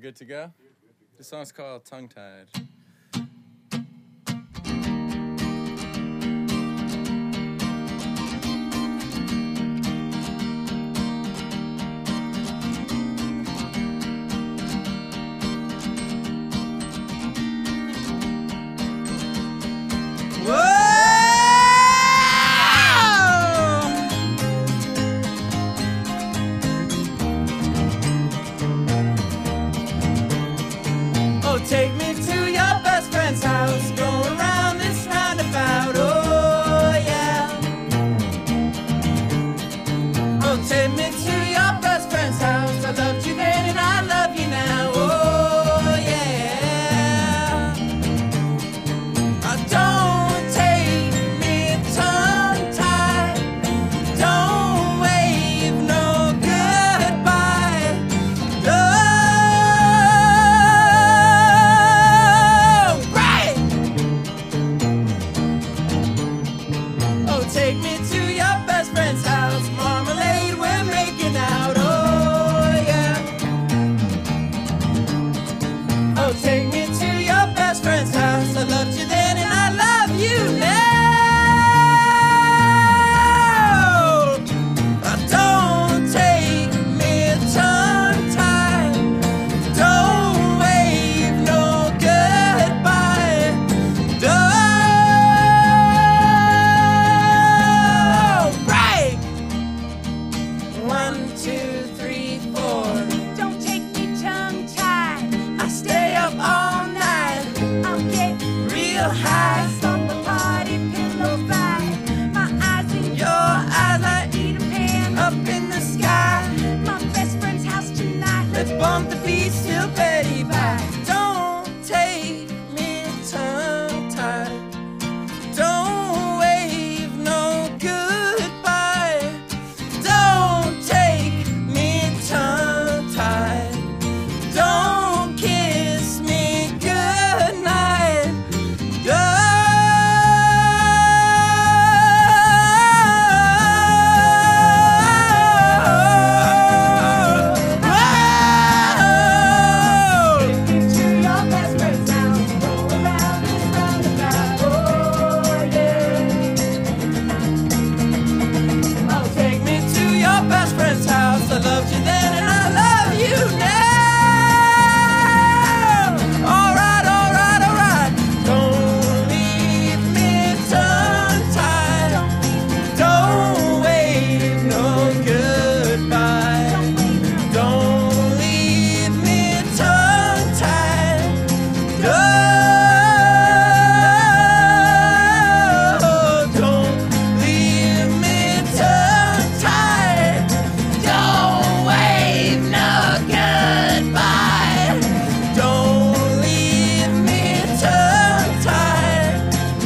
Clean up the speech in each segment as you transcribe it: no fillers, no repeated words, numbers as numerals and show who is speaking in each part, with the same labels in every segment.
Speaker 1: good to go? This song's called Tongue Tied.
Speaker 2: Take me to your best friend's house, go around this roundabout, oh yeah. Oh, take me to your best friend's house, I loved you then and I love you now, oh yeah. Don't take me tongue-tied, don't wave no goodbye, take me to your best friend's house, marmalade, we're making out, oh yeah. Oh, take me to your best friend's house, I loved you then and I love you now. Don't take me tongue-tied, don't wave no goodbye, One, two, three, four.
Speaker 3: Don't take me tongue-tied.
Speaker 2: I stay up all night.
Speaker 3: I'll get
Speaker 2: real high.
Speaker 3: on the party pillow fight. My eyes in
Speaker 2: Your eyes like
Speaker 3: Peter Pan.
Speaker 2: up in the sky.
Speaker 3: My best friend's house tonight.
Speaker 2: Let's bump the beats till Betty Bye. Don't take me tongue-tied. Don't wave no goodbye. Don't take me tongue-tied. Don't kiss me goodnight. Take me to your best friend's house. I loved you then and I love you now. Alright, alright, alright. Don't leave me tongue-tied. Don't wave no goodbye. Don't leave me tongue-tied. Don't leave me tongue-tied. Don't wave no goodbye. Don't leave me tongue-tied.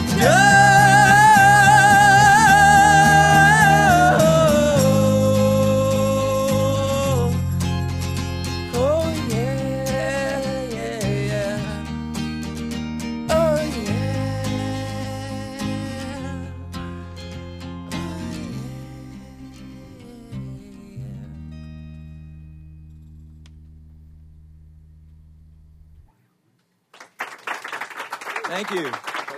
Speaker 2: Oh yeah, yeah, yeah. Oh yeah.
Speaker 1: Thank you.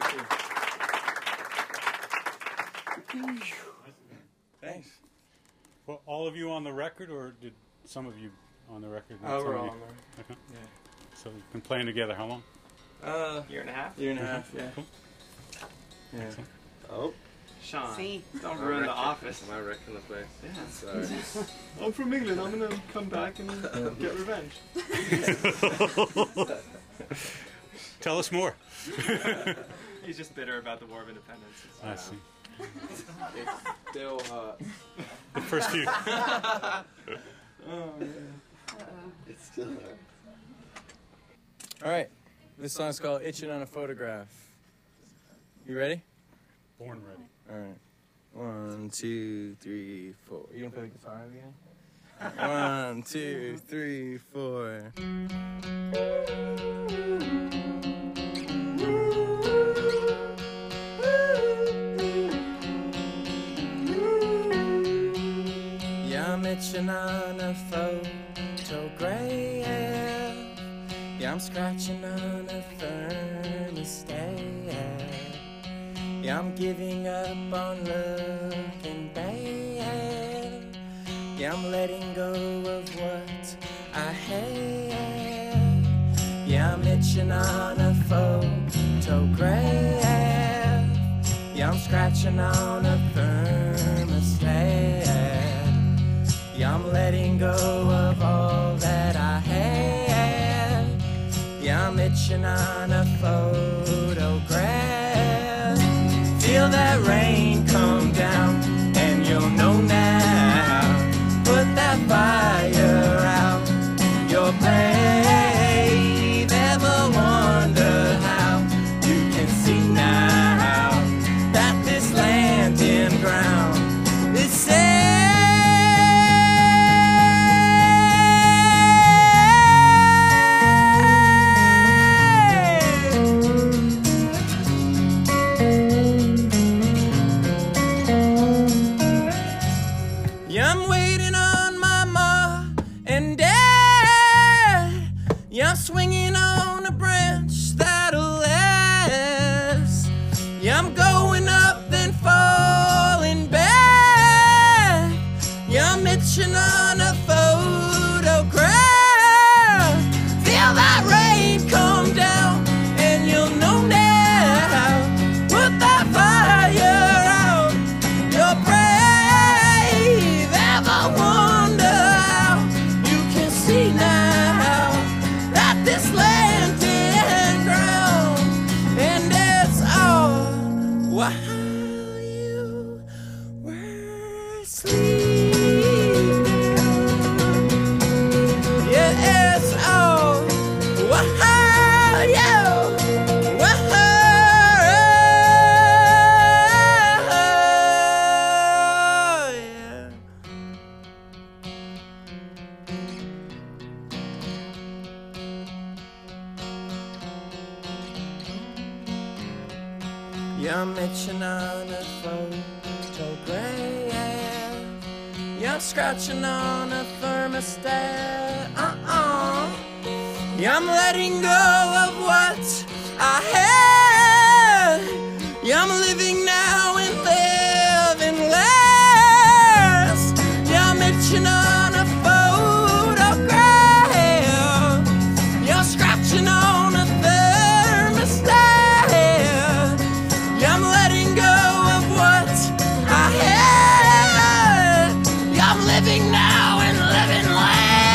Speaker 1: Thanks.
Speaker 4: Well, all of you on the record, or did some of you on the record?
Speaker 1: Oh,
Speaker 4: Some
Speaker 1: we're
Speaker 4: of
Speaker 1: all
Speaker 4: you?
Speaker 1: on there.
Speaker 4: Okay.
Speaker 1: Yeah.
Speaker 4: So you've been playing together how long?
Speaker 5: Year and a half.
Speaker 1: Year and a half, yeah.
Speaker 4: Cool.
Speaker 1: Yeah.
Speaker 4: Excellent.
Speaker 6: Oh,
Speaker 5: Sean,
Speaker 3: See?
Speaker 5: don't ruin the office.
Speaker 6: am I wrecking the place?
Speaker 5: Yeah.
Speaker 6: Sorry.
Speaker 5: I'm from England. I'm gonna come back and get revenge.
Speaker 4: Tell us more.
Speaker 5: He's just bitter about the War of Independence.
Speaker 4: I see.
Speaker 6: It's still hot.
Speaker 4: The first few.
Speaker 6: It's still hot.
Speaker 1: All right. This song's called Itching on a Photograph. You ready?
Speaker 4: Born ready.
Speaker 1: All right. 1, 2, 3, 4. You gonna play the guitar again? 1, 2, 3, 4. Yeah, I'm itching on a photograph. Yeah, I'm scratching on a thermostat. Yeah, I'm giving up on looking bad. Yeah, I'm letting go of what I had. Yeah, I'm itching on a photograph. Yeah, I'm scratching on a thermostat. Yeah, I'm letting go of all that I had. Yeah, I'm itching on a photograph. Feel that rain come down, and you'll know now. Put that fire out, your brave. Ever wonder how you can see now that this land and ground is safe? Yeah, I'm waiting on my ma and dad. Yeah, I'm swinging on a branch that'll last. Yeah, I'm going up then falling back. Yeah, I'm itching on a photograph. Feel that rain come down, and you'll know now. Put that fire out, you're brave. Ever wonder how you can see now that this land and ground, and it's all while you were sleeping. Yeah, it's all while you yeah. Yeah, I'm itching on a photograph. Yeah, I'm scratching on a thermostat. Yeah, I'm letting go of what I had. Yeah, I'm living now and living last. Yeah, I'm itching on a photograph. Yeah, I'm scratching on a thermostat. Yeah, I'm letting go of what I had. Yeah, I'm living now and living last.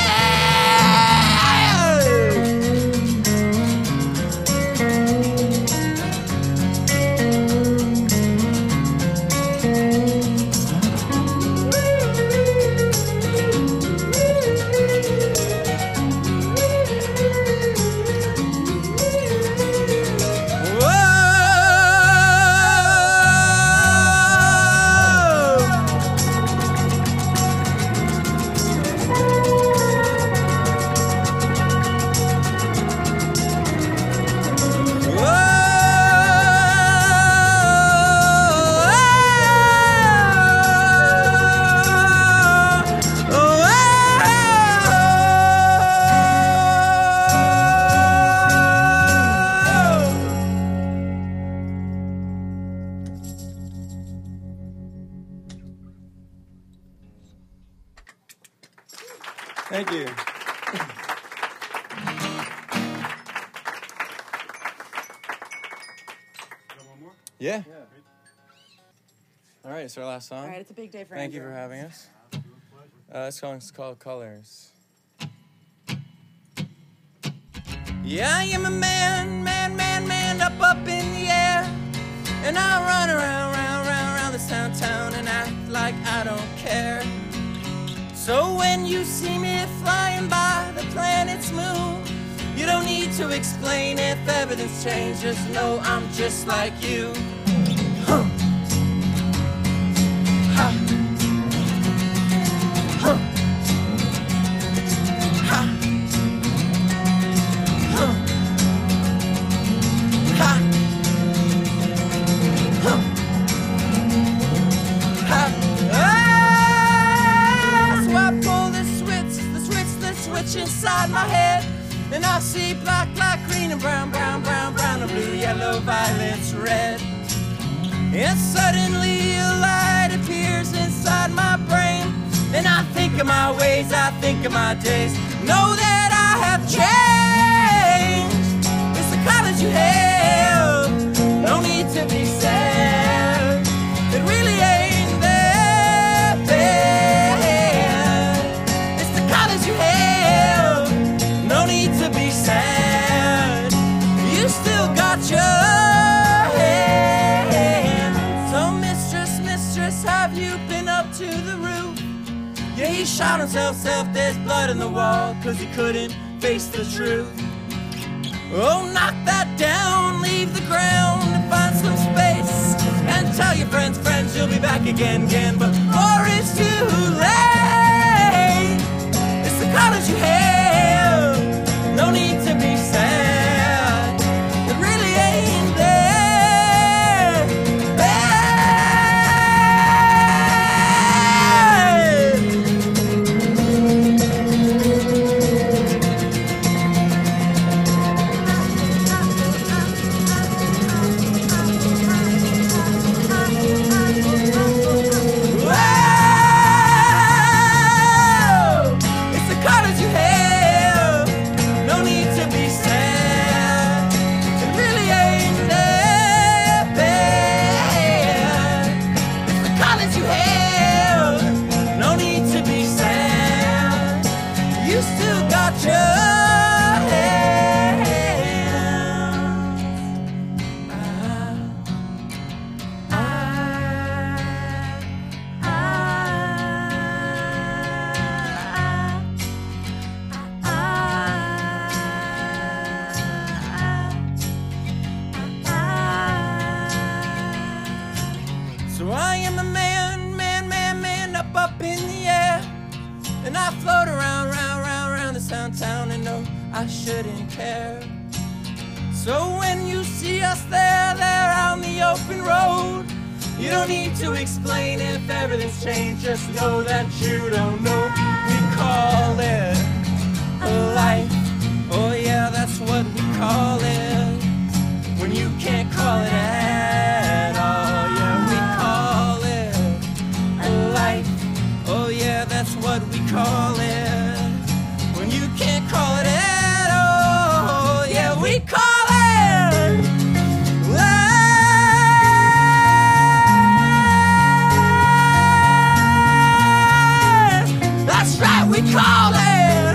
Speaker 1: Thank you. Yeah. All right, it's our last song.
Speaker 7: All right, it's a big day for
Speaker 1: Thank you
Speaker 7: Andrew.
Speaker 1: for having us. This song's called Colors. Yeah, I am a man up in the air. And I run around this town and act like I don't care. So when you see me flying by the planet's moon, you don't need to explain if everything's changed. Just know I'm just like you. Huh. Ha. Huh. Ha. Huh. Ha. Huh. Ha. Ah, so I pull the switch inside my head, and I I see black, black, green, and brown, brown, brown, brown, and blue, yellow, violets, red. And suddenly a light appears inside my brain, and I think of my ways, I think of my days, know that I have changed. It's the colors you have, no need to be sad. It really ain't that bad. It's the colors you have, no need to be sad. You still got your hand. So mistress, have you been up to the roof? Yeah, he shot himself, there's blood in the wall, 'cause he couldn't face the truth. Oh, knock that down, leave the ground, and find some space, and tell your friends, you'll be back again, before it's too late. It's the colors you have, no need to be sad. It really ain't that bad. So I am a man, up in the air, and I float around this town, and no, I shouldn't care. So when you see us there on the open road, you don't need to explain if everything's changed, just know that you don't know. We call it life, oh yeah, that's what we call it, when you can't call it at all, yeah, we call it life, oh yeah, that's what we call it, when you can't call it at all, yeah, we call it life. That's right, we call it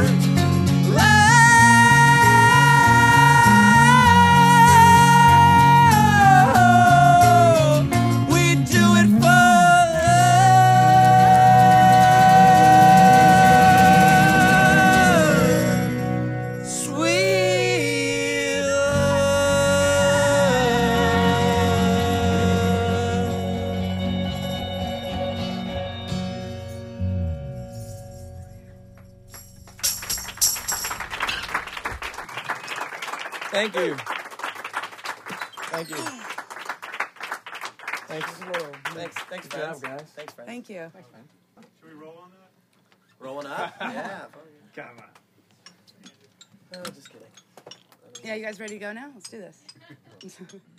Speaker 1: Thank you. Thank you. Thanks. Thanks,
Speaker 5: Good job, guys.
Speaker 1: Thanks, friends.
Speaker 3: Thank you.
Speaker 4: Should we roll on that?
Speaker 1: Rolling up? Yeah.
Speaker 4: Come on.
Speaker 1: Oh, just kidding.
Speaker 3: Yeah, you guys ready to go now? Let's do this.